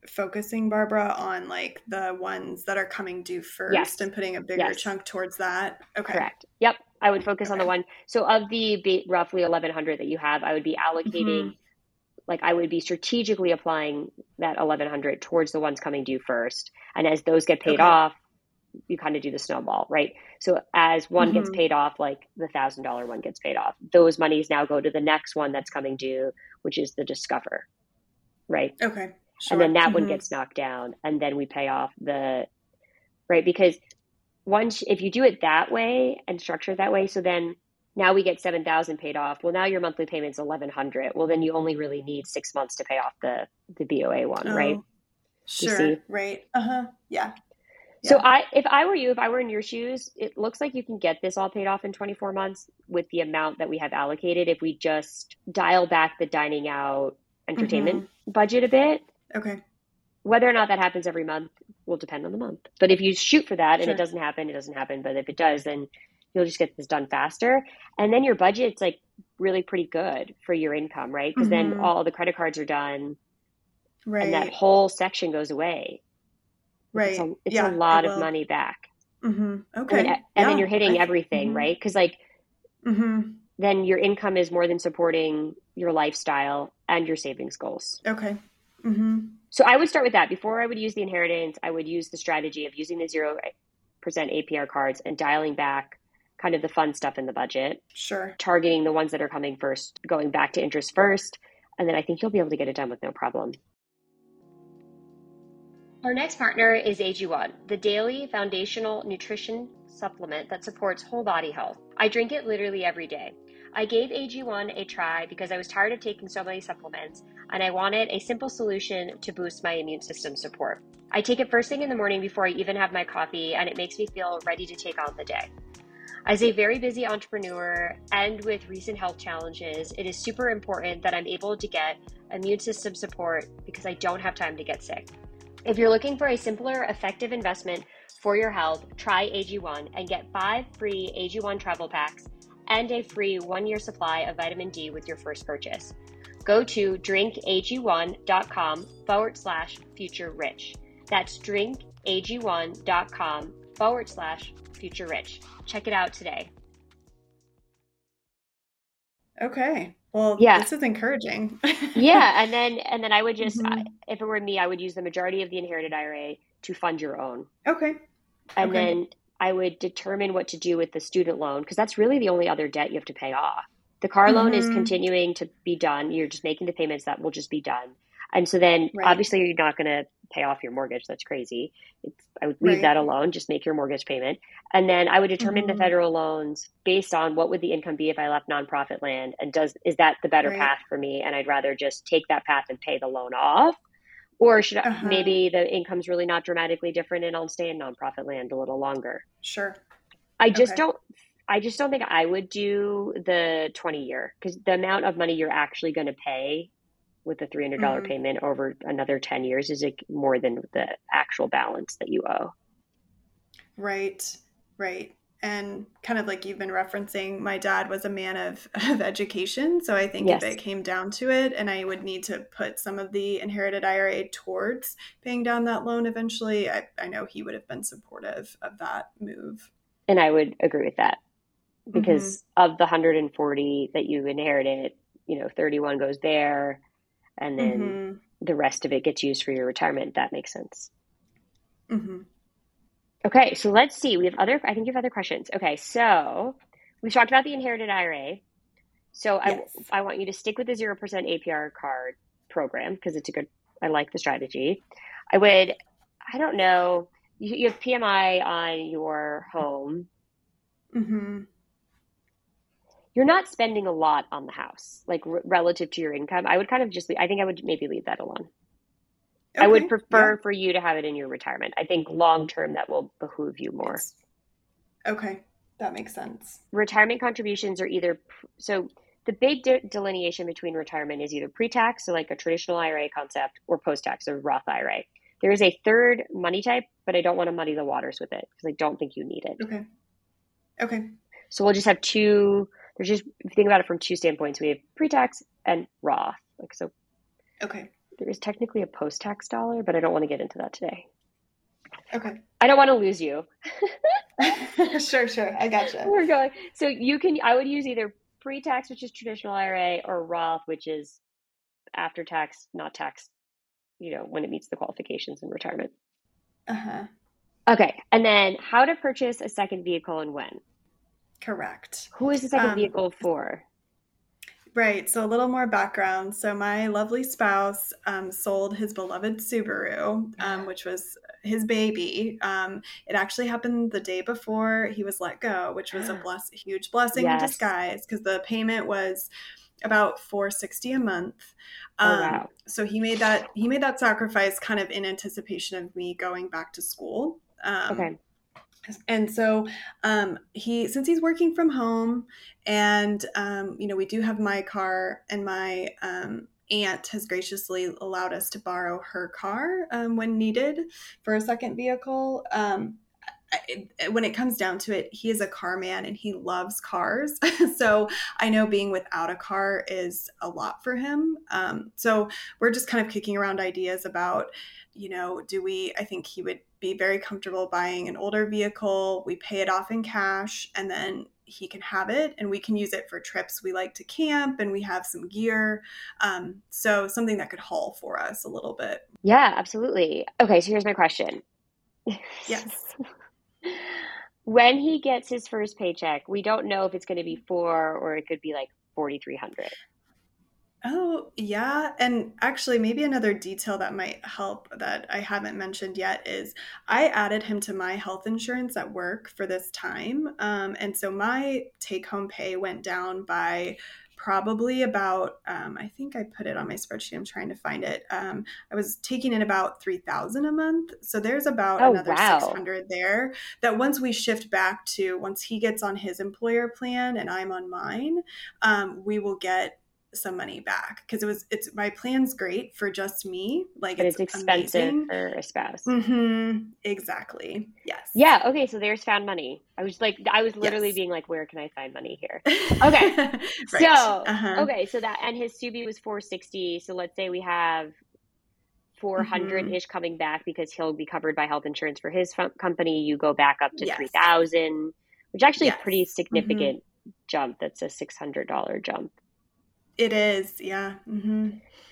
focusing, Barbara, on like the ones that are coming due first Yes. and putting a bigger Yes. chunk towards that? Okay. Correct. Yep. I would focus on Okay. the one. So of the ba- roughly eleven hundred that you have, I would be allocating, Mhm. like I would be strategically applying that eleven hundred towards the ones coming due first. And as those get paid Okay. off, you kind of do the snowball, right? So as one gets Mhm. paid off, like the thousand dollar one gets paid off, those monies now go to the next one that's coming due, which is the Discover, right? Okay. And then Sure. that one Mhm. gets knocked down, and then we pay off the, right? Because once, if you do it that way and structure it that way, so then now we get seven thousand paid off. Well, now your monthly payment's eleven hundred. Well, then you only really need six months to pay off the the B O A one, right? Oh, You sure. see? Right. Uh-huh. Yeah. So Yeah. I, if I were you, if I were in your shoes, it looks like you can get this all paid off in twenty-four months with the amount that we have allocated. If we just dial back the dining out entertainment budget a bit, Okay. whether or not that happens every month will depend on the month. But if you shoot for that and Sure. it doesn't happen, it doesn't happen. But if it does, then you'll just get this done faster. And then your budget's like really pretty good for your income, right? Because then Mhm. all the credit cards are done and that Right. whole section goes away. It's Right. a, it's Yeah, a it lot of will. money back. Mhm. And then, Okay. and Yeah. then you're hitting I everything, mhm. right? Because like Mhm. then your income is more than supporting your lifestyle and your savings goals. Okay. Mhm. So I would start with that. Before I would use the inheritance, I would use the strategy of using the zero percent A P R cards and dialing back kind of the fun stuff in the budget, Sure. targeting the ones that are coming first, going back to interest first. And then I think you'll be able to get it done with no problem. Our next partner is A G one, the daily foundational nutrition supplement that supports whole body health. I drink it literally every day. I gave A G one a try because I was tired of taking so many supplements and I wanted a simple solution to boost my immune system support. I take it first thing in the morning before I even have my coffee, and it makes me feel ready to take on the day. As a very busy entrepreneur and with recent health challenges, it is super important that I'm able to get immune system support because I don't have time to get sick. If you're looking for a simpler, effective investment for your health, try A G one and get five free A G one travel packs and a free one-year supply of vitamin D with your first purchase. Go to drinkag1.com forward slash future rich. That's drinkag1.com forward slash future rich. Check it out today. Okay. Well, Yeah. this is encouraging. Yeah, and then and then I would just, Mhm. I, if it were me, I would use the majority of the inherited I R A to fund your own. Okay. And Okay. then I would determine what to do with the student loan, because that's really the only other debt you have to pay off. The car loan is Mhm. continuing to be done. You're just making the payments that will just be done. And so then Right. obviously you're not going to pay off your mortgage. That's crazy. It's, I would leave Right. that alone. Just make your mortgage payment. And then I would determine the Mhm. federal loans based on what would the income be if I left nonprofit land, and does is that the better Right. path for me? And I'd rather just take that path and pay the loan off. Or should I, Uh-huh. maybe the income's really not dramatically different and I'll stay in nonprofit land a little longer. Sure. I just Okay. don't I just don't think I would do the twenty year, because the amount of money you're actually going to pay with a three hundred dollars Mhm. payment over another ten years is like more than the actual balance that you owe. Right. Right. And kind of like you've been referencing, my dad was a man of, of education. So I think Yes. if it came down to it and I would need to put some of the inherited I R A towards paying down that loan eventually, I, I know he would have been supportive of that move. And I would agree with that, because Mm-hmm. of the one hundred forty that you inherited, you know, thirty-one goes there, and then Mm-hmm. the rest of it gets used for your retirement. That makes sense. Mm-hmm. Okay, so let's see. We have other, I think you have other questions. Okay, so we've talked about the inherited I R A. So Yes. I, I want you to stick with the zero percent A P R card program because it's a good, I like the strategy. I would, I don't know, you, you have P M I on your home. Mm-hmm. You're not spending a lot on the house, like r- relative to your income. I would kind of just, I think I would maybe leave that alone. I would Okay. prefer Yeah. for you to have it in your retirement. I think long-term that will behoove you more. It's- okay. That makes sense. Retirement contributions are either, so the big de- delineation between retirement is either pre-tax, so like a traditional I R A concept, or post-tax, or Roth I R A. There is a third money type, but I don't want to muddy the waters with it because I don't think you need it. Okay. Okay. So we'll just have two, there's just, if you think about it from two standpoints, we have pre-tax and Roth. Like, so Okay. there is technically a post-tax dollar, but I don't want to get into that today. Okay. I don't want to lose you. Sure, sure. I gotcha. We're going. So you can, I would use either pre-tax, which is traditional I R A, or Roth, which is after tax, not taxed, you know, when it meets the qualifications in retirement. Uh-huh. Okay. And then how to purchase a second vehicle and when? Correct. Who is the second Um, vehicle for? Right. So a little more background. So my lovely spouse um, sold his beloved Subaru, um, which was his baby. Um, it actually happened the day before he was let go, which was a bless, a huge blessing in Yes. disguise because the payment was about four hundred sixty dollars a month. Um, Oh, wow. So he made that he made that sacrifice kind of in anticipation of me going back to school. Um, Okay. And so um, he, since he's working from home and, um, you know, we do have my car and my um, aunt has graciously allowed us to borrow her car um, when needed for a second vehicle. Um, I, when it comes down to it, he is a car man and he loves cars. So I know being without a car is a lot for him. Um, so we're just kind of kicking around ideas about, you know, do we, I think he would be very comfortable buying an older vehicle. We pay it off in cash and then he can have it and we can use it for trips. We like to camp and we have some gear. Um, so something that could haul for us a little bit. Yeah, absolutely. Okay. So here's my question. Yes. When he gets his first paycheck, we don't know if it's going to be four or it could be like forty-three hundred. Oh, yeah. And actually, maybe another detail that might help that I haven't mentioned yet is I added him to my health insurance at work for this time. Um, and so my take-home pay went down by probably about, um, I think I put it on my spreadsheet. I'm trying to find it. Um, I was taking in about three thousand dollars a month. So there's about Oh, another wow. six hundred there that once we shift back to, once he gets on his employer plan and I'm on mine, um, we will get some money back because it was it's my plan's great for just me, like But it's, it's expensive amazing. for a spouse. Mm-hmm. Exactly. Yes. Yeah. Okay. So there's found money. I was like, I was literally Yes. being like, where can I find money here? Okay. Right. So, Uh-huh. okay. So that, and his Subi was four hundred sixty. So let's say we have four hundred ish coming back because he'll be covered by health insurance for his f- company. You go back up to Yes. three thousand, which actually Yes. is a pretty significant jump. That's a six hundred dollars jump. It is. Yeah. Mm-hmm.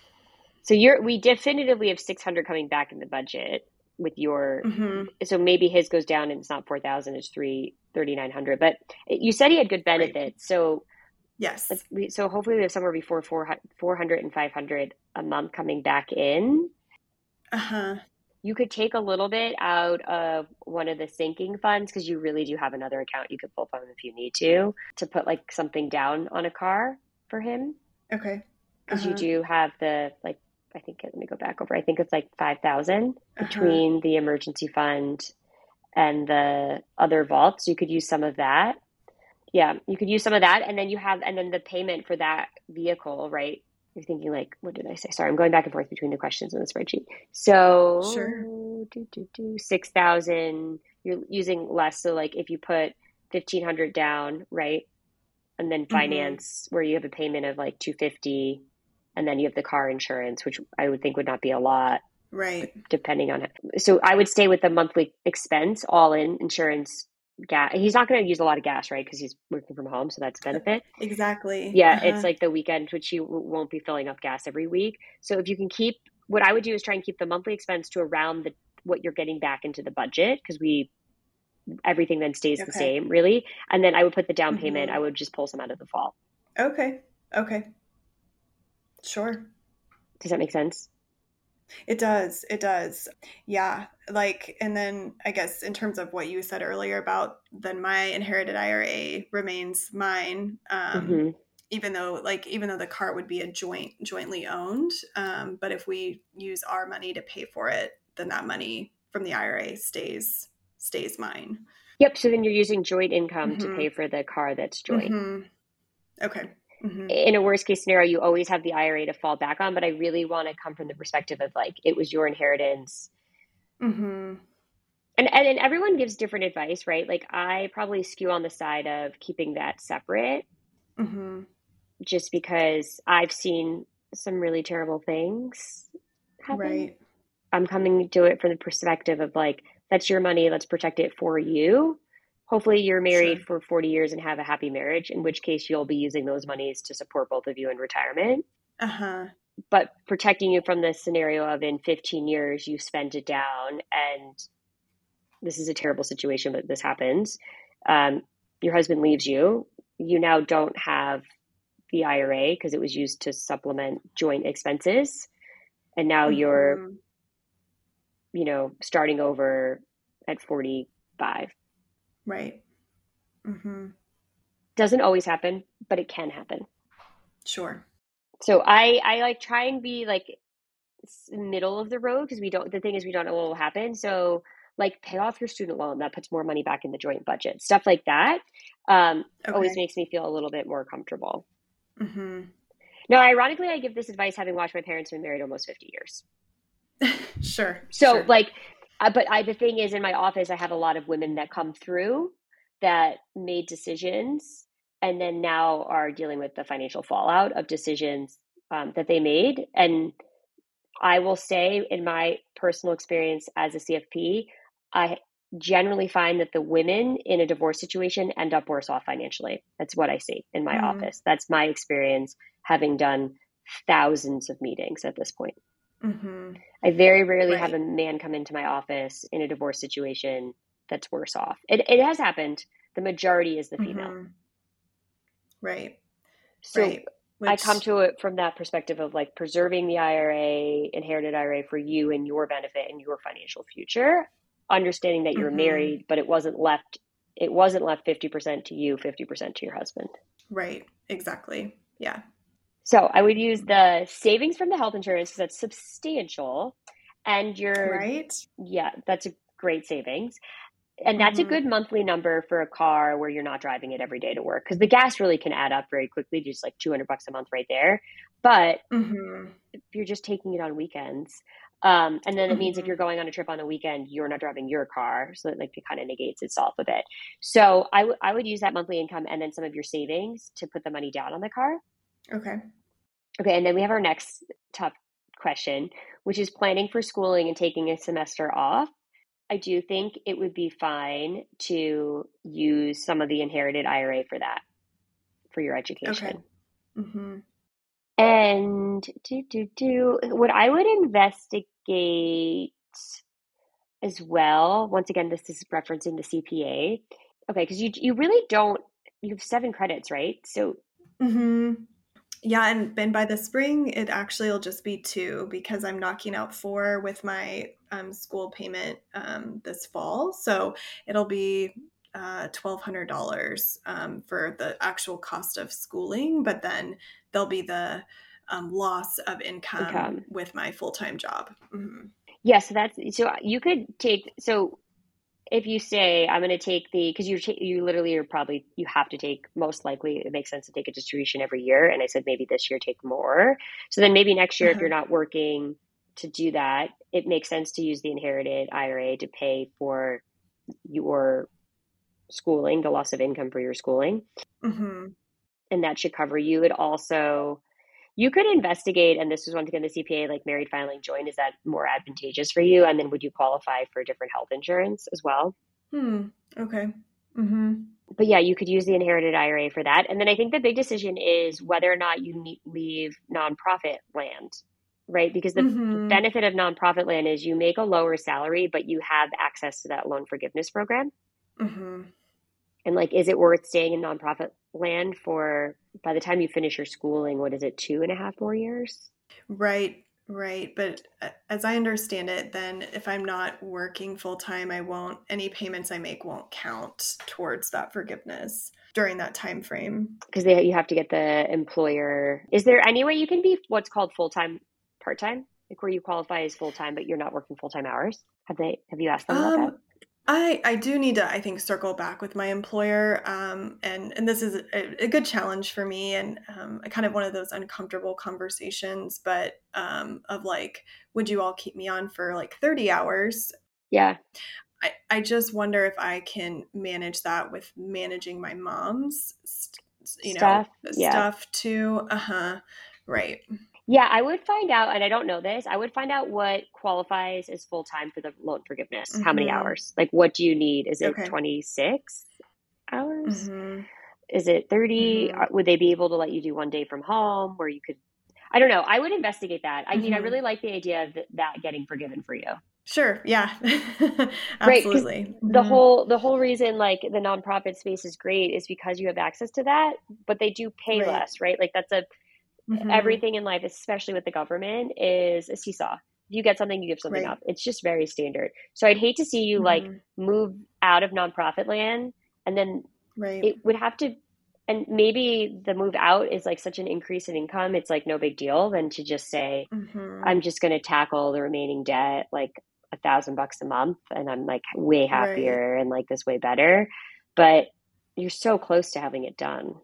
So you're, we definitively have six hundred coming back in the budget with your, Mm-hmm. so maybe his goes down and it's not four thousand, it's three thirty-nine hundred, but you said he had good benefits. Right. So Yes. let's, we, so hopefully we have somewhere before four hundred and five hundred a month coming back in. Uh-huh. You could take a little bit out of one of the sinking funds because you really do have another account you could pull from if you need to, to put like something down on a car for him. Okay. Because Uh-huh. you do have the, like, I think, let me go back over. I think it's like five thousand Uh-huh. between the emergency fund and the other vaults. You could use some of that. Yeah, you could use some of that. And then you have, and then the payment for that vehicle, right? You're thinking like, what did I say? Sorry, I'm going back and forth between the questions in the spreadsheet. So Sure. do, do, do, six thousand, you're using less. So like if you put fifteen hundred down, right? And then finance mm-hmm. where you have a payment of like two hundred fifty dollars and then you have the car insurance, which I would think would not be a lot. Right. Depending on it. So I would stay with the monthly expense, all in insurance, gas. He's not going to use a lot of gas, right? Because he's working from home. So that's a benefit. Exactly. Yeah. Uh-huh. It's like the weekend, which you won't be filling up gas every week. So if you can keep, what I would do is try and keep the monthly expense to around the what you're getting back into the budget. Because we, everything then stays Okay. the same, really. And then I would put the down payment. Mm-hmm. I would just pull some out of the fall. Okay. Okay. Sure. Does that make sense? It does. It does. Yeah. Like, and then I guess in terms of what you said earlier about then my inherited I R A remains mine. Um, Mm-hmm. even though like, even though the car would be a joint, jointly owned. Um, but if we use our money to pay for it, then that money from the I R A stays, stays mine. Yep. So then you're using joint income Mm-hmm. to pay for the car that's joint. Mm-hmm. Okay. Mm-hmm. In a worst case scenario, you always have the I R A to fall back on, but I really want to come from the perspective of like, it was your inheritance. Mm-hmm. And, and and everyone gives different advice, right? Like I probably skew on the side of keeping that separate Mm-hmm. just because I've seen some really terrible things happen. Right. I'm coming to it from the perspective of like, that's your money. Let's protect it for you. Hopefully you're married Sure. for forty years and have a happy marriage, in which case you'll be using those monies to support both of you in retirement. Uh-huh. But protecting you from this scenario of in fifteen years, you spent it down and this is a terrible situation, but this happens. Um, your husband leaves you. You now don't have the I R A because it was used to supplement joint expenses. And now Mm-hmm. you're, you know, starting over at forty-five. Right. Mm-hmm. Doesn't always happen, but it can happen. Sure. So I, I like try and be like middle of the road because we don't, the thing is we don't know what will happen. So like pay off your student loan, that puts more money back in the joint budget. Stuff like that um, Okay. always makes me feel a little bit more comfortable. Mm-hmm. Now, ironically, I give this advice having watched my parents been married almost fifty years. Sure. So sure. like, uh, but I, the thing is in my office, I have a lot of women that come through that made decisions and then now are dealing with the financial fallout of decisions um, that they made. And I will say in my personal experience as a C F P, I generally find that the women in a divorce situation end up worse off financially. That's what I see in my mm. office. That's my experience having done thousands of meetings at this point. Mm-hmm. I very rarely right. have a man come into my office in a divorce situation that's worse off. It, it has happened. The majority is the female. Mm-hmm. Right. So right. Which... I come to it from that perspective of like preserving the I R A, inherited I R A for you and your benefit and your financial future, understanding that you're mm-hmm. married, but it wasn't left, it wasn't left fifty percent to you, fifty percent to your husband. Right. Exactly. Yeah. So I would use the savings from the health insurance because that's substantial and your, right. Yeah, that's a great savings. And that's mm-hmm. a good monthly number for a car where you're not driving it every day to work because the gas really can add up very quickly, just like two hundred bucks a month right there. But mm-hmm. if you're just taking it on weekends, um, and then it mm-hmm. means if you're going on a trip on the weekend, you're not driving your car. So that like it kind of negates itself a bit. So I, w- I would use that monthly income and then some of your savings to put the money down on the car. Okay. Okay. And then we have our next tough question, which is planning for schooling and taking a semester off. I do think it would be fine to use some of the inherited I R A for that, for your education. Okay. Mm-hmm. And do, do, do, what I would investigate as well, once again, this is referencing the C P A. Okay, because you you really don't, you have seven credits, right? So. Mm-hmm. Yeah, and, and by the spring, it actually will just be two because I'm knocking out four with my um, school payment um, this fall. So it'll be uh, twelve hundred dollars um, for the actual cost of schooling, but then there'll be the um, loss of income, income with my full-time job. Mm-hmm. Yeah, so that's, so you could take, so if you say, I'm going to take the, because you you literally are probably, you have to take, most likely, it makes sense to take a distribution every year. And I said, maybe this year take more. So then maybe next year, uh-huh. if you're not working to do that, it makes sense to use the inherited I R A to pay for your schooling, the loss of income for your schooling. Mm-hmm. And that should cover you. It also, you could investigate, and this is once again the C P A, like married filing joint, is that more advantageous for you? And then would you qualify for different health insurance as well? Hmm. Okay. Mm-hmm. But yeah, you could use the inherited I R A for that. And then I think the big decision is whether or not you need, leave nonprofit land, right? Because the mm-hmm. benefit of nonprofit land is you make a lower salary, but you have access to that loan forgiveness program. Mm-hmm. And like, is it worth staying in nonprofit land for, by the time you finish your schooling, what is it, two and a half more years? Right, right. But as I understand it, then if I'm not working full time, I won't, any payments I make won't count towards that forgiveness during that time frame. Because they, you have to get the employer. Is there any way you can be what's called full-time, part-time? Like where you qualify as full-time, but you're not working full-time hours? Have they, have you asked them um, about that? I, I do need to, I think, circle back with my employer. Um, and, and this is a, a good challenge for me and um, kind of one of those uncomfortable conversations, but um, of like, would you all keep me on for like thirty hours? Yeah. I, I just wonder if I can manage that with managing my mom's, you stuff. know, yeah. stuff too. Uh-huh. Right. Yeah, I would find out, and I don't know this, I would find out what qualifies as full time for the loan forgiveness. How many Mm-hmm. hours? Like, what do you need? Is it Okay. twenty-six hours? Mm-hmm. Is it thirty? Mm-hmm. Uh, Would they be able to let you do one day from home where you could? I don't know. I would investigate that. I mean, I Mm-hmm. really like the idea of th- that getting forgiven for you. Sure. Yeah. Right, because Absolutely. the Mm-hmm. whole the whole reason like the nonprofit space is great is because you have access to that, but they do pay Right. less, right? Like that's a Mm-hmm. everything in life, especially with the government, is a seesaw. If you get something, you give something Right. up. It's just very standard. So I'd hate to see you like Mm-hmm. move out of nonprofit land, and then Right. it would have to, and maybe the move out is like such an increase in income, it's like no big deal than to just say, Mm-hmm. I'm just going to tackle the remaining debt, like a thousand bucks a month, and I'm like way Right. happier and like this way better. But you're so close to having it done.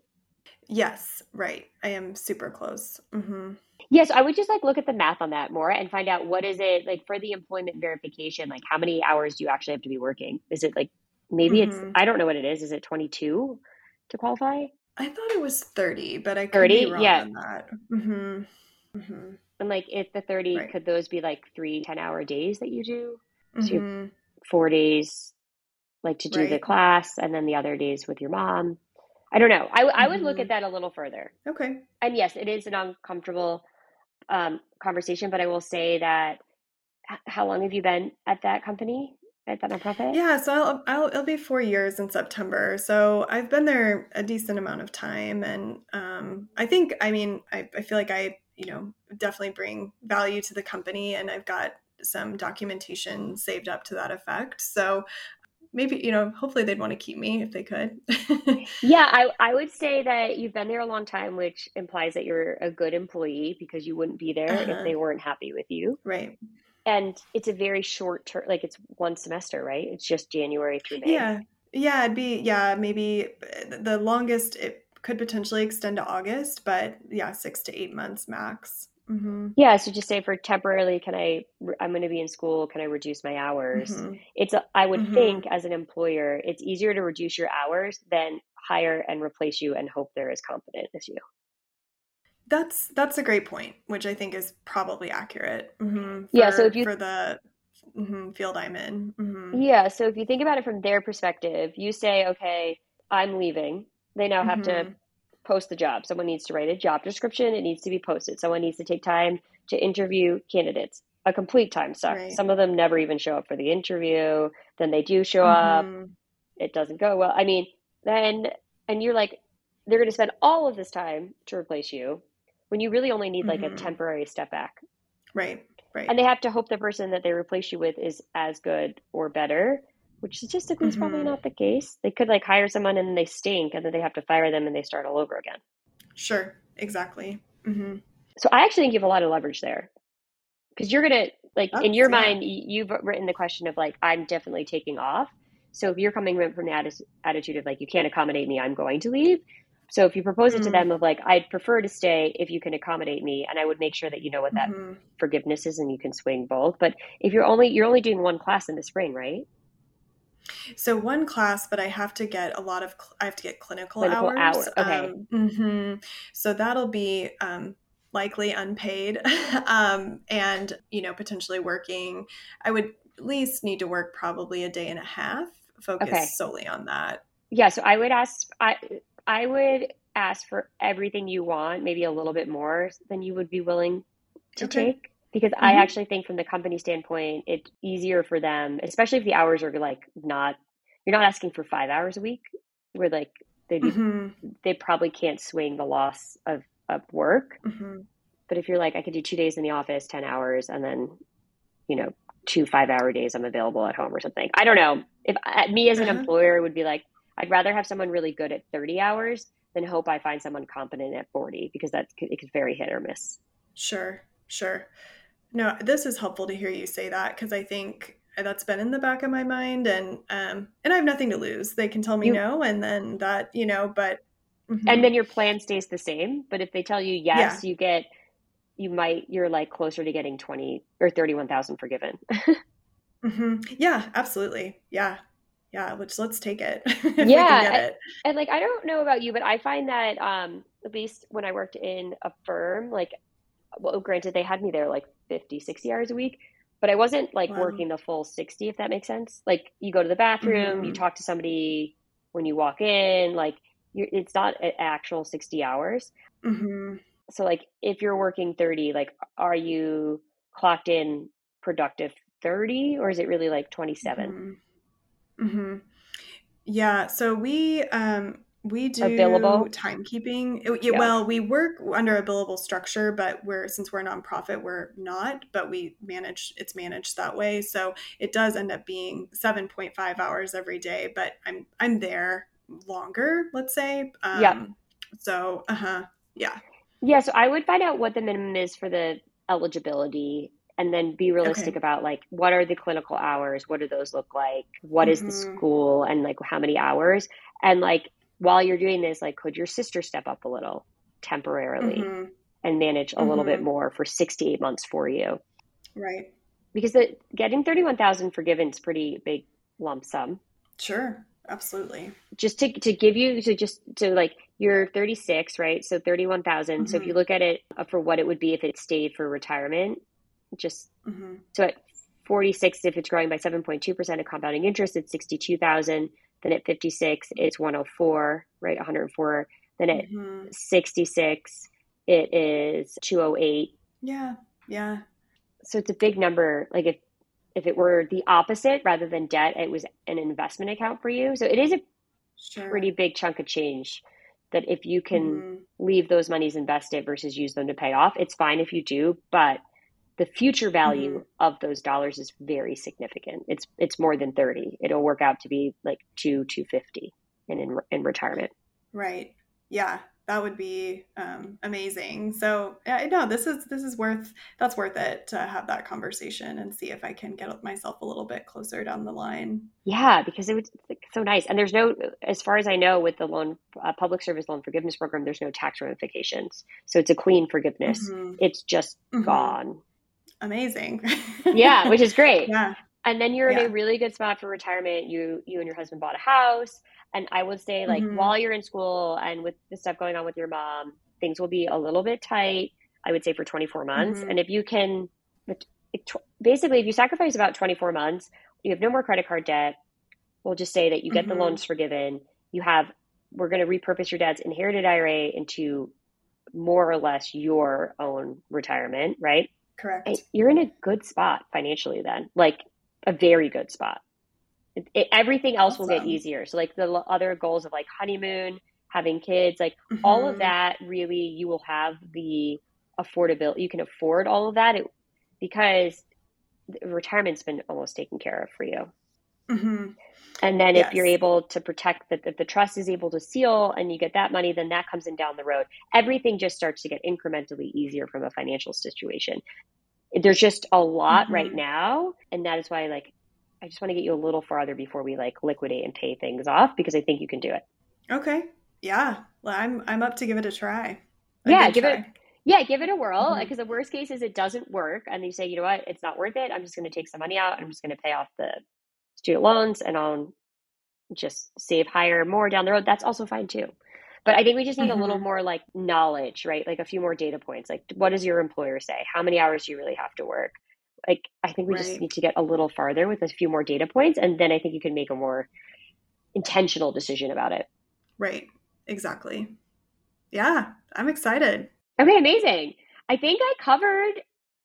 Yes. Right. I am super close. Mm-hmm. Yes, I would just like look at the math on that more and find out what is it like for the employment verification, like how many hours do you actually have to be working? Is it like maybe it's Mm-hmm. I don't know what it is. Is it twenty-two to qualify? I thought it was thirty, but I could be thirty? wrong Yeah. on that. Mm-hmm. Mm-hmm. And like if the thirty, Right. could those be like three ten hour days that you do? So you have Mm-hmm. four days like to do the Right. class and then the other days with your mom. I don't know. I, I would look Mm-hmm. at that a little further. Okay. And yes, it is an uncomfortable um, conversation, but I will say that h- how long have you been at that company, at that nonprofit? Yeah, so I'll, I'll it'll be four years in September. So I've been there a decent amount of time, and um, I think, I mean, I, I feel like I, you know, definitely bring value to the company, and I've got some documentation saved up to that effect. So maybe, you know, hopefully they'd want to keep me if they could. Yeah, I, I would say that you've been there a long time, which implies that you're a good employee because you wouldn't be there if Uh-huh. they weren't happy with you. Right. And it's a very short term, like it's one semester, right? It's just January through May. Yeah. Yeah, it'd be, yeah, maybe the longest it could potentially extend to August, but yeah, six to eight months max. Mm-hmm. Yeah, so just say for temporarily, can I, I'm going to be in school, can I reduce my hours? Mm-hmm. It's, a, I would Mm-hmm. think as an employer, it's easier to reduce your hours than hire and replace you and hope they're as competent as you. That's that's a great point, which I think is probably accurate mm-hmm, Yeah, so for if you, for the mm-hmm, field I'm in. Mm-hmm. yeah, so if you think about it from their perspective, you say, okay, I'm leaving. They now have to Mm-hmm. post the job. Someone needs to write a job description. It needs to be posted. Someone needs to take time to interview candidates. A complete time suck. Right. Some of them never even show up for the interview. Then they do show up. Mm-hmm. It doesn't go well. I mean, then, and you're like, they're going to spend all of this time to replace you when you really only need like a Mm-hmm. temporary step back. Right. Right. And they have to hope the person that they replace you with is as good or better, which statistically is probably Mm-hmm. not the case. They could like hire someone and then they stink and then they have to fire them and they start all over again. Sure. Exactly. Mm-hmm. So I actually think you have a lot of leverage there because you're going to like in That's your yeah. mind, you've written the question of like, I'm definitely taking off. So if you're coming from the atti- attitude of like, you can't accommodate me, I'm going to leave. So if you propose it to them of like, I'd prefer to stay if you can accommodate me, and I would make sure that you know what that Mm-hmm. forgiveness is and you can swing both. But if you're only, you're only doing one class in the spring, right? So one class, but I have to get a lot of cl- I have to get clinical, Clinical hours. hour. Okay. Um, mhm. So that'll be um, likely unpaid, um, and you know potentially working. I would at least need to work probably a day and a half, focus Okay. solely on that. Yeah. So I would ask, I, I would ask for everything you want, maybe a little bit more than you would be willing to Okay. take. Because I Mm-hmm. actually think from the company standpoint, it's easier for them, especially if the hours are like not, you're not asking for five hours a week, where like they'd be, Mm-hmm. they probably can't swing the loss of, of work. Mm-hmm. But if you're like, I could do two days in the office, ten hours, and then, you know, two five hour days I'm available at home or something. I don't know. If I, me as an Uh-huh. employer would be like, I'd rather have someone really good at thirty hours than hope I find someone competent at forty, because that's, it could very hit or miss. Sure. Sure. No, this is helpful to hear you say that because I think that's been in the back of my mind, and um, and I have nothing to lose. They can tell me You, no, and then that, you know, but and mhm. then your plan stays the same. But if they tell you Yeah. yes, you get, you might, you're like closer to getting twenty or thirty-one thousand forgiven. hmm Yeah, absolutely. Yeah. Yeah, which let's take it if we can Yeah. get And, it. and like, I don't know about you, but I find that um, at least when I worked in a firm, like well, granted, they had me there like fifty, sixty hours a week, but I wasn't like Wow. working the full sixty, if that makes sense. Like you go to the bathroom, you Mm-hmm. talk to somebody when you walk in, like you're, it's not an actual sixty hours. Mm-hmm. So like if you're working thirty, like are you clocked in productive thirty or is it really like twenty-seven Mm-hmm. Mm-hmm. Yeah, so we um we or do billable? timekeeping. It- yeah, Yeah. well, we work under a billable structure, but we're since we're a nonprofit, we're not, but we manage it's managed that way. So it does end up being seven point five hours every day, but I'm I'm there longer, let's say. Yeah. Um so uh-huh. Yeah. Yeah, so I would find out what the minimum is for the eligibility and then be realistic Okay. about like what are the clinical hours? What do those look like? What is the Mm-hmm. school and like how many hours? And like while you're doing this, like could your sister step up a little temporarily Mm-hmm. and manage a little bit Mm-hmm. more for six to eight months for you? Right. Because the getting thirty-one thousand forgiven is pretty big lump sum. Sure. Absolutely. Just to to give you to just to like you're thirty-six, right? So thirty-one thousand. So if Mm-hmm. you look at it for what it would be if it stayed for retirement, just Mm-hmm. so at forty-six, if it's growing by seven point two percent of compounding interest, it's sixty-two thousand. Then at fifty-six, it's one hundred four, right? one hundred four. Then at Mm-hmm. sixty-six, it is two hundred eight. Yeah. Yeah. So it's a big number. Like if if it were the opposite rather than debt, it was an investment account for you. So it is a pretty Sure. big chunk of change that if you can Mm-hmm. leave those monies invested versus use them to pay off, it's fine if you do, but the future Mm-hmm. value of those dollars is very significant. It's it's more than thirty. It'll work out to be like two, two fifty in in, in retirement. Right. Yeah, that would be um, amazing. So yeah, no, this is this is worth that's worth it to have that conversation and see if I can get myself a little bit closer down the line. Yeah, because it was like, so nice. And there's no, as far as I know, with the loan, uh, public service loan forgiveness program, there's no tax ramifications. So it's a clean forgiveness. Mm-hmm. It's just Mm-hmm. gone. Amazing. Yeah, which is great. Yeah. And then you're in a Yeah. really good spot for retirement. You you and your husband bought a house. And I would say like Mm-hmm. while you're in school and with the stuff going on with your mom, things will be a little bit tight, I would say for twenty-four months. Mm-hmm. And if you can, basically, if you sacrifice about twenty-four months, you have no more credit card debt. We'll just say that you get the Mm-hmm. loans forgiven. You have, we're going to repurpose your dad's inherited I R A into more or less your own retirement, right? Correct. You're in a good spot financially then, like a very good spot. It, it, everything else will get Awesome. easier. So like the l- other goals of like honeymoon, having kids, like all of Mm-hmm. that, really you will have the affordability. You can afford all of that it, because retirement's been almost taken care of for you. Mm-hmm. And then if you're Yes. able to protect that, if the trust is able to seal and you get that money, then that comes in down the road. Everything just starts to get incrementally easier from a financial situation. There's just a lot Mm-hmm. right now. And that is why, like, I just want to get you a little farther before we like liquidate and pay things off because I think you can do it. Okay. Yeah. Well, I'm I'm up to give it a try. A Yeah, good give it, try. yeah, give it a whirl. Mm-hmm. Because the worst case is it doesn't work. And you say, you know what, it's not worth it. I'm just going to take some money out and I'm just going to pay off the student loans and I'll just save higher, more down the road. That's also fine too. But I think we just need a little Mm-hmm. more like knowledge, right? Like a few more data points. Like, what does your employer say? How many hours do you really have to work? Like, I think we just Right. need to get a little farther with a few more data points. And then I think you can make a more intentional decision about it. Right. Exactly. Yeah. I'm excited. Okay, amazing. I think I covered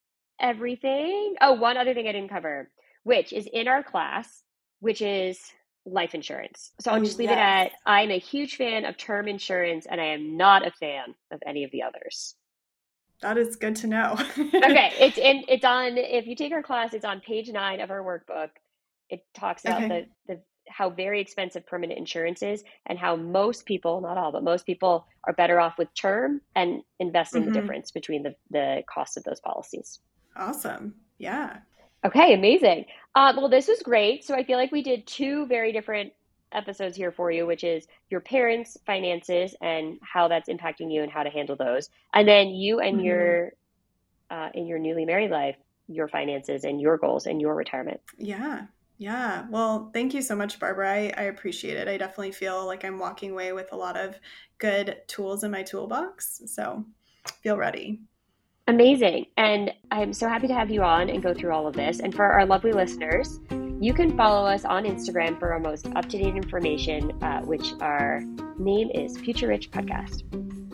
everything. Oh, one other thing I didn't cover, which is in our class, which is life insurance. So I'll Oh, just leave it yes. at I'm a huge fan of term insurance and I am not a fan of any of the others. That is good to know. Okay, it's in it's on if you take our class, it's on page nine of our workbook. It talks about Okay. the the how very expensive permanent insurance is and how most people, not all, but most people are better off with term and investing the Mm-hmm. difference between the, the cost of those policies. Awesome. Yeah. Okay, amazing. Uh, well, this was great. So I feel like we did two very different episodes here for you, which is your parents' finances and how that's impacting you and how to handle those. And then you and Mm-hmm. your, uh, in your newly married life, your finances and your goals and your retirement. Yeah. Yeah. Well, thank you so much, Barbara. I, I appreciate it. I definitely feel like I'm walking away with a lot of good tools in my toolbox. So feel ready. Amazing. And I'm so happy to have you on and go through all of this. And for our lovely listeners, you can follow us on Instagram for our most up-to-date information, uh, which our name is Future Rich Podcast.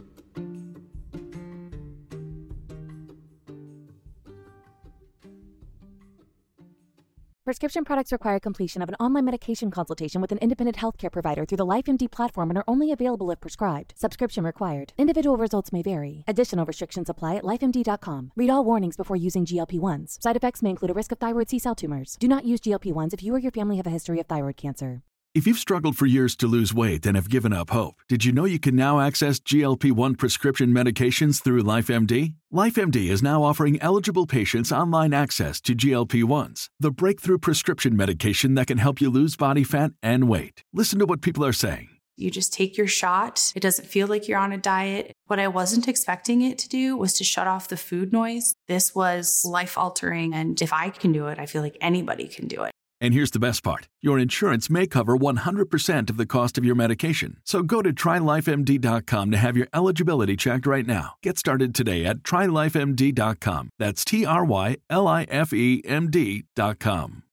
Prescription products require completion of an online medication consultation with an independent healthcare provider through the LifeMD platform and are only available if prescribed. Subscription required. Individual results may vary. Additional restrictions apply at life M D dot com. Read all warnings before using G L P one s. Side effects may include a risk of thyroid C-cell tumors. Do not use G L P one s if you or your family have a history of thyroid cancer. If you've struggled for years to lose weight and have given up hope, did you know you can now access G L P one prescription medications through LifeMD? LifeMD is now offering eligible patients online access to G L P ones, the breakthrough prescription medication that can help you lose body fat and weight. Listen to what people are saying. You just take your shot. It doesn't feel like you're on a diet. What I wasn't expecting it to do was to shut off the food noise. This was life-altering, and if I can do it, I feel like anybody can do it. And here's the best part. Your insurance may cover one hundred percent of the cost of your medication. So go to try life M D dot com to have your eligibility checked right now. Get started today at try life M D dot com. That's T R Y L I F E M D dot com.